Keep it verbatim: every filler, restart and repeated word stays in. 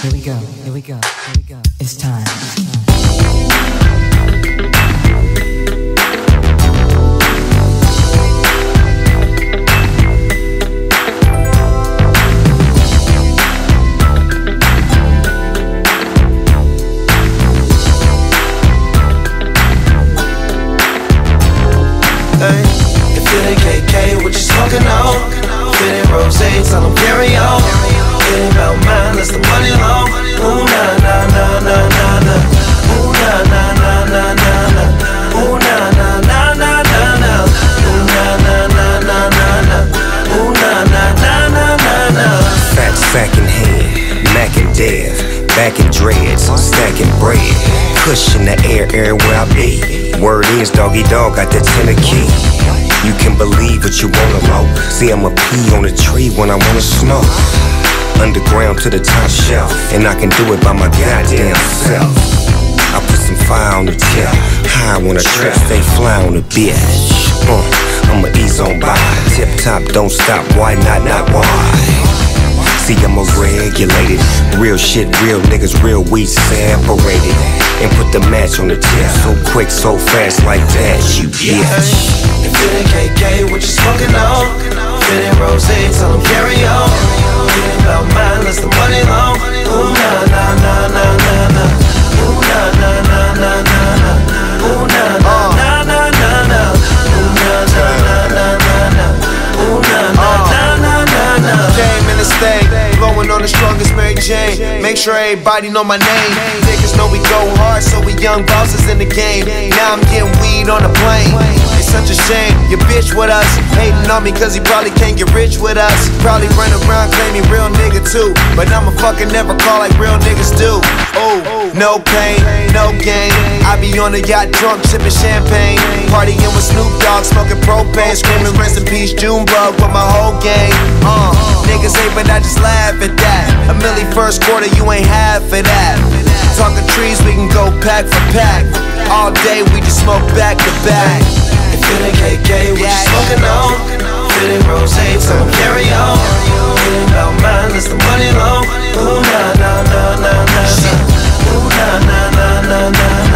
here we go, here we go, here we go. It's time, it's time. If it ain't K K, what you smoking on? If it ain't rosé, tell them carry on. It ain't about mine, let's the money long. Ooh, nah, nah, nah, nah, nah, nah. Ooh, nah, nah, nah, nah, nah, nah. Ooh, nah, nah, nah, nah, nah, nah. Ooh, nah, nah, nah, nah, nah, nah. Ooh, nah, nah, nah, nah, nah, nah. Fat sack in hand, Mac and Dev, back in dreads, stacking bread. Kush in the air, everywhere I be. Word is, doggy dog got that tenor key. You can believe what you wanna low. See, I'm a pea on a tree when I wanna smoke. Underground to the top shelf, and I can do it by my goddamn self. I put some fire on the tip, high when I trip, stay fly on the bitch. Uh, I'ma ease on by, tip top, don't stop, why not, not why? See, I'm a regulated, real shit, real niggas, real weed separated. And put the match on the tip, so quick, so fast like that, you bitch. If it ain't K K, what you smoking on? If it ain't rosé, tell them carry on. It ain't about mine, let's the money long. Ooh, nah, nah, nah, nah, nah, nah. Ooh, nah, nah, nah, nah, nah, nah. Ooh, nah, nah, nah, nah, nah, nah. Ooh, nah, nah, nah, nah, nah, nah. Ooh, nah, nah, nah, nah, nah, nah. Came in the state, blowing on the strongest Mary Jane. Make sure everybody know my name. Niggas know we go hard, so we young bosses in the game. Now I'm getting weed on the plane. It's such a shame, your bitch with us, hating on me cause he probably can't get rich with us. Probably run around claiming real nigga too, but I'ma fucking never call like real niggas do. Oh, no pain, no gain. I be on the yacht drunk, sipping champagne, partying with Snoop Dogg, smoking propane, screaming rest in peace Junebug with my whole gang. Uh, niggas hate but I just laugh at that. A milli first quarter, you ain't half of that. Talking trees, we can go pack for pack. All day we just smoke back to back. If it ain't K K, what you smoking on? If it ain't rosé, tell them carry on. It ain't about mine, let's the money long. Ooh, nah, nah, nah, nah, nah, nah. Ooh, nah, nah, nah, nah, nah.